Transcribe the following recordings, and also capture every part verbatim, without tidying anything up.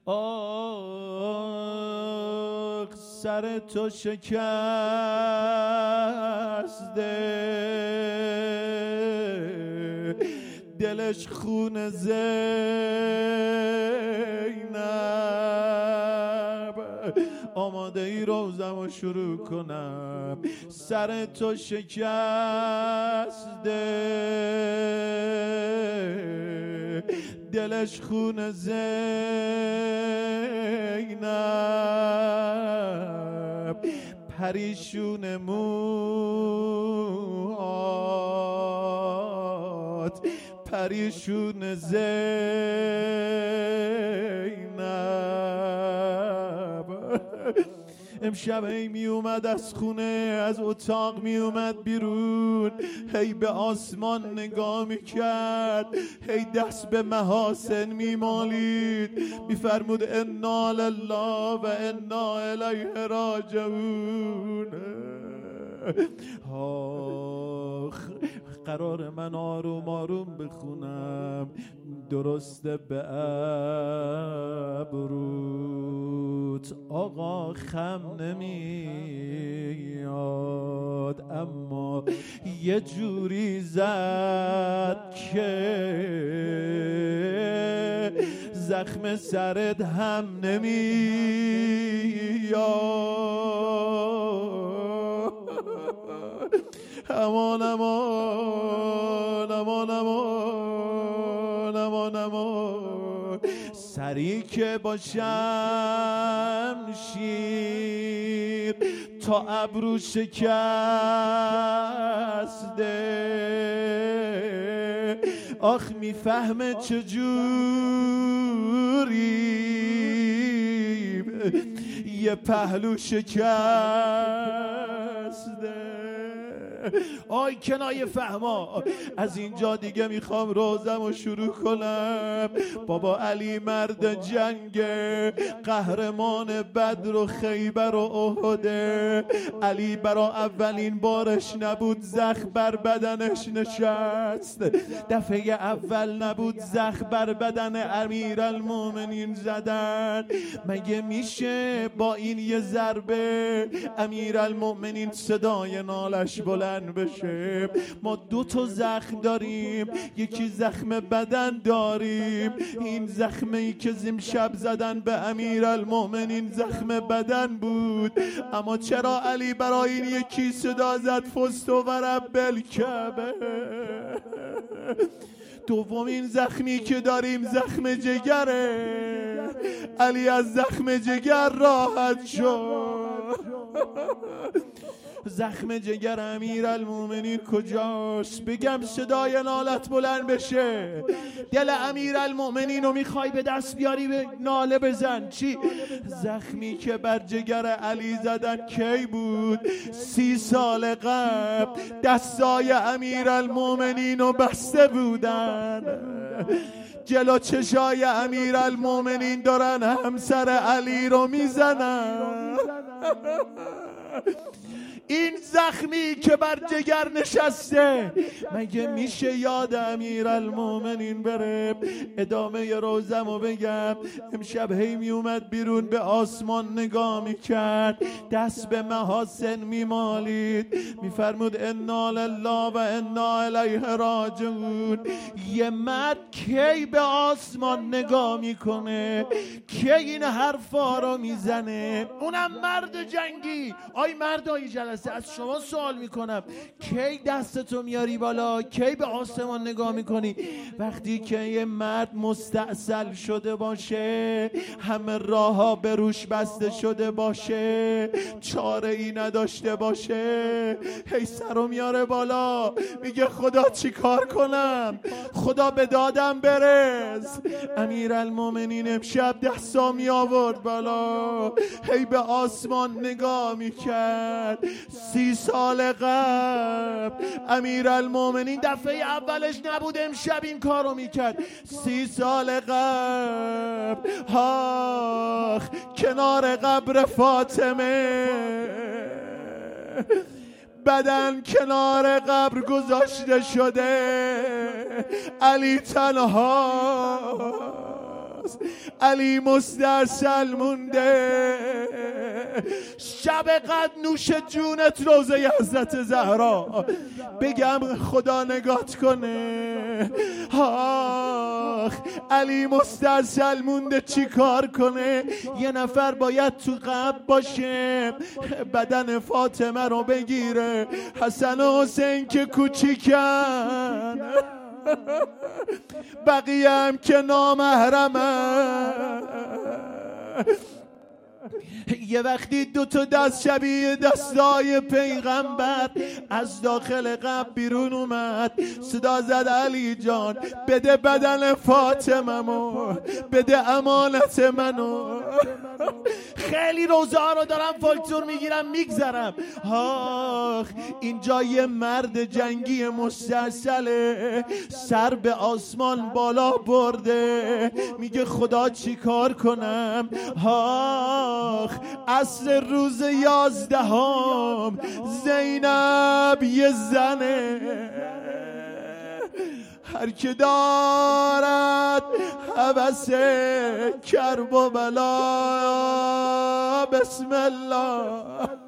آخ سر تو شکسته دلش خون زینب آماده ای روزم رو شروع کنم. سر تو شکسته دلش خون زینب پریشون موهات پریشون زینب. امشب هی می اومد از خونه از اتاق می اومد بیرون، هی به آسمان نگاه می کرد، هی دست به محاسن می مالید، می فرمود انا لله و انا الیه راجعون. آخ قرار من آروم آروم بخونم، درسته به ابروت آقا خم نمیاد، اما یه جوری زد که زخم سرت هم نمیاد. امان امان امان امان امان امان سری که با شمشیر تا ابرو شکسته، آخ میفهمه چجوری یه پهلو شکسته. آی کنایه فهما، از اینجا دیگه میخوام روزم رو شروع کنم. بابا علی مرد جنگ، قهرمان بدر و خیبر و احد. علی برا اولین بارش نبود زخم بر بدنش نشست، دفعه اول نبود زخم بر بدن امیرالمومنین زدن. مگه میشه با این یه ضربه امیرالمومنین صدای نالش بلند بشه؟ ما دو تا زخم داریم، یکی زخم بدن داریم. این زخمی که زیم شب زدن به امیرالمومنین زخم بدن بود، اما چرا علی برای این یکی صدا زد فزت و رب الکعبه؟ دومین زخمی که داریم زخم جگره. علی از زخم جگر راحت شد. زخم جگر امیرالمومنین کجاست؟ بگم صدای نالت بلند بشه. دل امیرالمومنین رو میخوای به دست بیاری به ناله بزن. چی؟ زخمی که بر جگر علی زدن کی بود؟ سی سال قبل دستای امیرالمومنین رو بسته بودن. جلو چشای امیرالمومنین دارن همسر علی رو میزنن. این زخمی که بر جگر نشسته مگه میشه یاد امیرالمومنین بره؟ ادامه روزمو بگم. امشب هی می اومد بیرون به آسمان نگاه میکرد، دست به محاسن میمالید، میفرمود انا لله و انا الیه راجعون. یه مرد کی به آسمان نگاه میکنه؟ کی این حرفا رو میزنه؟ اونم مرد جنگی. آی مردای جلسه از شما سوال میکنم، کی دستتو میاری بالا؟ کی به آسمان نگاه میکنی؟ وقتی که یه مرد مستعسل شده باشه، همه راه ها به روش بسته شده باشه، چاره ای نداشته باشه، هی سرو میاره بالا، میگه خدا چی کار کنم؟ خدا به دادم برس. امیرالمومنین امشب دستا می آورد بالا، هی به آسمان نگاه میکرد. سی سال قبل امیرالمومنین دفعه اولش نبود امشب این کارو میکرد. سی سال قبل آخ کنار قبر فاطمه بدن کنار قبر گذاشته شده، علی تنها باز علی مسترسل مونده. شب قد نوش جونت روزه حضرت زهرا، بگم خدا نگات کنه. آخ علی مسترسل مونده چی کار کنه؟ یه نفر باید تو قبر باشه بدن فاطمه رو بگیره. حسن و حسین که کوچیکن، بقیه هم که نامحرمن. یه وقتی دو تا دست شبیه دستای پیغمبر از داخل قبر بیرون اومد، صدا زد علی جان بده بدن فاطمه‌مو، بده امانت منو. خیلی روزه ها رو دارم فاکتور میگیرم میگذرم. آخ اینجا یه مرد جنگی مسترسله، سر به آسمان بالا برده، میگه خدا چی کار کنم؟ آخ عصر روز یازدهم زینب یه زنه، هر که دارد هوس کرب و بلا بسم الله.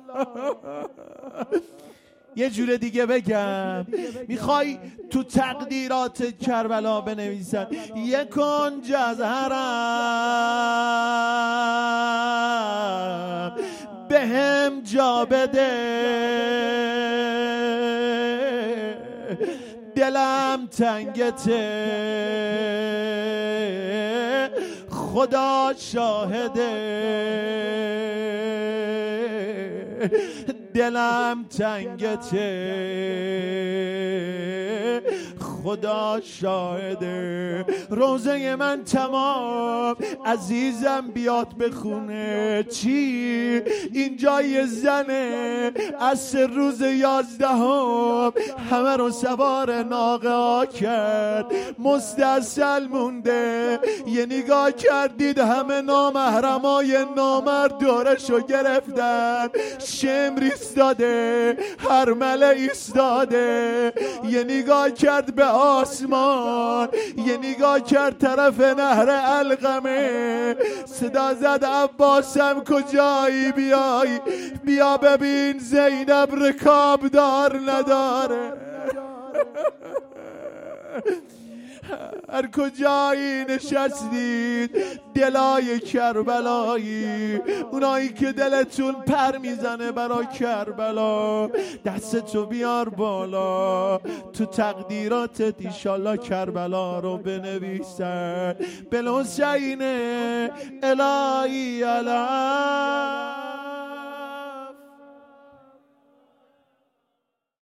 یه جور دیگه بگم، میخوای تو تقدیرات کربلا بنویسن یک کنج از حرم به هم جا بده، دلم تنگته خدا شاهده، دلم تنگته خدا شاهده. روزه من تمام، عزیزم بیاد بخونه. چی؟ اینجا یه زنه از روز یازدهم همه رو سوار ناقه ها کرد، مسترسل مونده. یه نگاه کردید همه نامحرمای نامرد دورشو گرفتن، شمر ایستاده، هرمله ایستاده. یه نگاه کرد به آسمان، یه نگاه کرد طرف نهر علقمه، صدا زد عباسم کجایی؟ بیای بیا ببین زینب رکاب دار نداره. هر کجایی نشستید دلای کربلایی، اونایی که دلتون پر میزنه برای کربلا، دستتو بیار بالا، تو تقدیراتت ایشالله کربلا رو بنویسن. بالحسین الهی علی